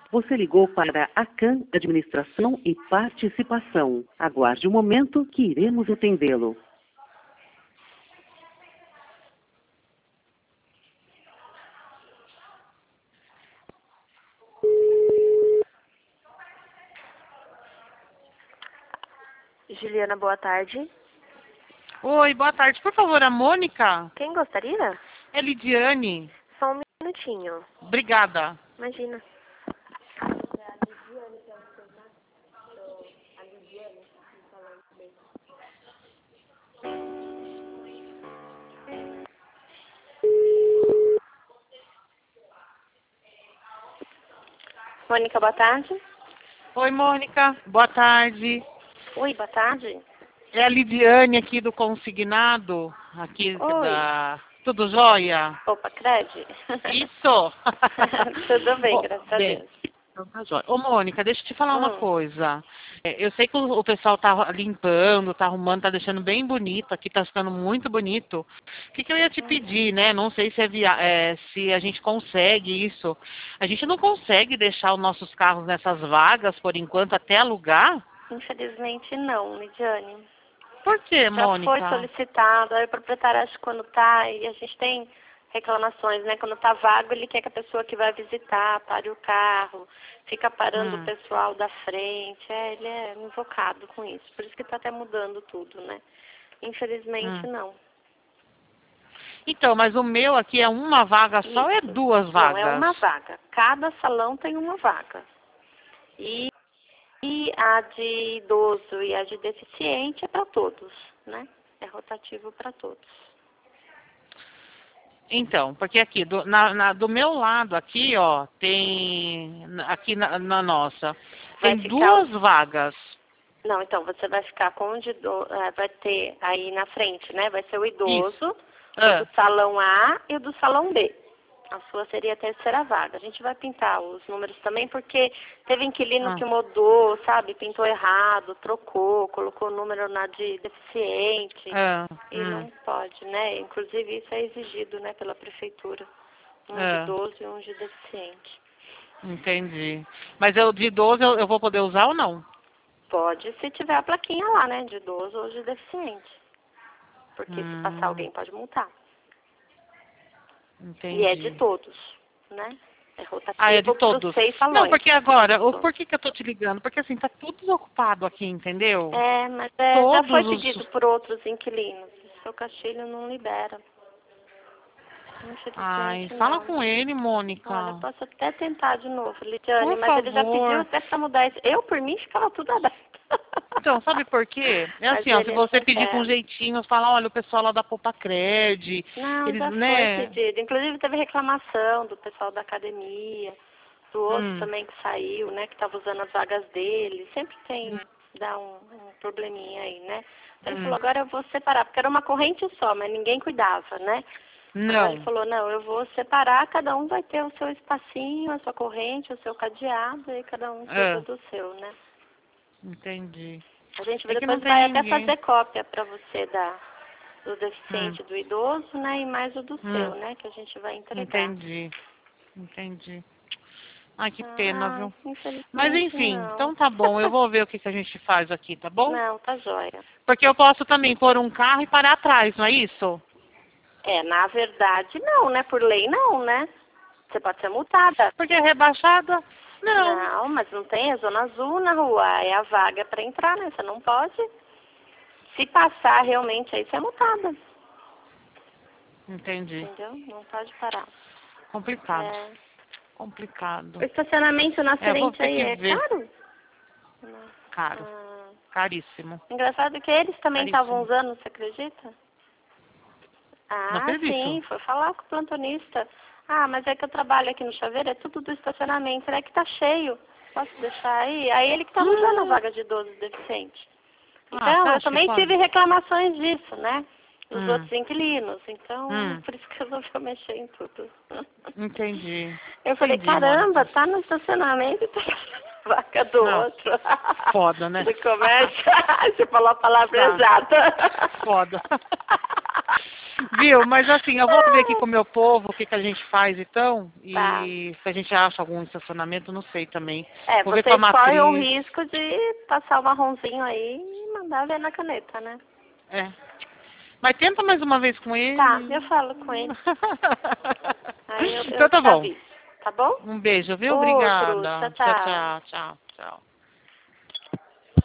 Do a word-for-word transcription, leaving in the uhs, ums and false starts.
Você ligou para a CAN Administração e Participação. Aguarde um momento que iremos atendê-lo. Juliana, boa tarde. Oi, boa tarde. Por favor, a Mônica? Quem gostaria? É Lidiane. Só um minutinho. Obrigada. Imagina. Mônica, boa tarde. Oi, Mônica. Boa tarde. Oi, boa tarde. É a Lidiane aqui do Consignado. Aqui Oi. da... Tudo jóia? Opa, Cred? Isso! Tudo bem, Ô, graças a bem, Deus. então tá jóia. Ô, Mônica, deixa eu te falar uma Hum. coisa. É, eu sei que o, o pessoal tá limpando, tá arrumando, tá deixando bem bonito. Aqui tá ficando muito bonito. O que, que eu ia te pedir, né? Não sei se, é via... é, se a gente consegue isso. A gente não consegue deixar os nossos carros nessas vagas, por enquanto, até alugar? Infelizmente não, Lidiane. Por quê, Já Mônica? foi solicitado, aí o proprietário acha que quando tá, e a gente tem reclamações, né? Quando tá vago, ele quer que a pessoa que vai visitar pare o carro, fica parando Hum. o pessoal da frente, é, ele é invocado com isso, por isso que tá até mudando tudo, né? Infelizmente Hum. não. Então, mas o meu aqui é uma vaga só ou é Isso. duas vagas? Não, é uma vaga. Cada salão tem uma vaga. E, e a de idoso e a de deficiente é para todos, né? É rotativo para todos. Então, porque aqui, do, na, na- do meu lado aqui, ó, tem, aqui na, na nossa, Vai tem ficar duas os- vagas. Não, então você vai ficar com o de ido- eh, vai ter aí na frente, né? Vai ser o idoso, o Ah, do salão A e o do salão B. A sua seria a terceira vaga. A gente vai pintar os números também, porque teve inquilino ah, que mudou, sabe? Pintou errado, trocou, colocou o número na de deficiente. ah, E hum, não pode, né? Inclusive isso é exigido, né, pela prefeitura. Um de ah, idoso e um de deficiente. entendi. Mas eu de idoso eu, eu vou poder usar ou não? Pode se tiver a plaquinha lá, né? De idoso ou de deficiente. Porque se passar Hum, alguém pode multar. E é de entendi. todos, né? É Ah, é de rotativo para os todos. seis Não, salões. porque agora, o, Isso. por que que eu tô te ligando? Porque assim, tá tudo desocupado aqui, entendeu? É, mas é, já foi Todos pedido os... por outros inquilinos. O seu Castilho não libera. Ai, Infelizmente fala não. com ele, Olha, Mônica. posso até tentar de novo, Lidiane, Por mas ele já pediu favor. até para mudar isso. Eu, por mim, ficava tudo aberto. Então, sabe por quê? É Mas assim, ó, se ele você não pedir com quer. jeitinho, falar, olha, o pessoal lá da Poupa Cred, Não, eles, já foi né? pedido. Inclusive teve reclamação do pessoal da academia, do outro Hum, também que saiu, né, que estava usando as vagas dele. Sempre tem, dá um, um probleminha aí, né? Então ele hum. falou, agora eu vou separar, porque era uma corrente só, mas ninguém cuidava, né? Agora ele Não. falou, não, eu vou separar, cada um vai ter o seu espacinho, a sua corrente, o seu cadeado, e cada um cuida Ah, do seu, né? entendi. A gente É que não depois tem vai até ninguém. fazer cópia para você da, do Hum, deficiente do idoso, né? E mais o do hum, seu, né? Que a gente vai entregar. entendi. Entendi. Ai, que pena, Ah, viu? Mas infelizmente enfim, não. então tá bom, eu vou ver o que, que a gente faz aqui, tá bom? Não, tá joia. Porque eu posso também pôr um carro e parar atrás, não é isso? É, na verdade não, né? Por lei não, né? Você pode ser multada. Porque é rebaixada? Não. Não, mas não tem, é zona azul na rua, é a vaga para entrar, né? Você não pode. Se passar realmente aí, você é multada. Entendi. Entendeu? Não pode parar. Complicado. É. Complicado. O estacionamento na É, vou frente ter aí que é ver. caro? Caro. Ah, Caríssimo. engraçado que eles também estavam Caríssimo. usando, você acredita? Não Ah, acredito. sim, foi falar com o plantonista. Ah, mas é que eu trabalho aqui no chaveiro, é tudo do estacionamento, é que tá cheio. Posso deixar aí? Aí ele que estava usando a Hum. vaga de idoso deficiente. Ah, você Então, eu acha que também pode? tive reclamações disso, né? Dos Hum. outros inquilinos. Então, Hum. por isso que eu resolvi mexer em tudo. Entendi. Eu falei, Entendi, caramba, Mônica. tá no estacionamento e tá na vaca do Não. outro. Foda, né? Do comércio. Você falou a palavra Tá. exata. Foda. Viu? Mas assim, eu vou ver aqui com o meu povo o que, que a gente faz então. Tá. E se a gente acha algum estacionamento, não sei também. É, Vou ver com a vocês correm o matriz. risco de passar o marronzinho aí e mandar ver na caneta, né? É. Mas tenta mais uma vez com ele. Tá, eu falo com ele. Aí eu, Então eu tá te bom. aviso, tá bom? Um beijo, viu? Outro, Obrigada. tchau, tchau. Tchau, tchau, tchau.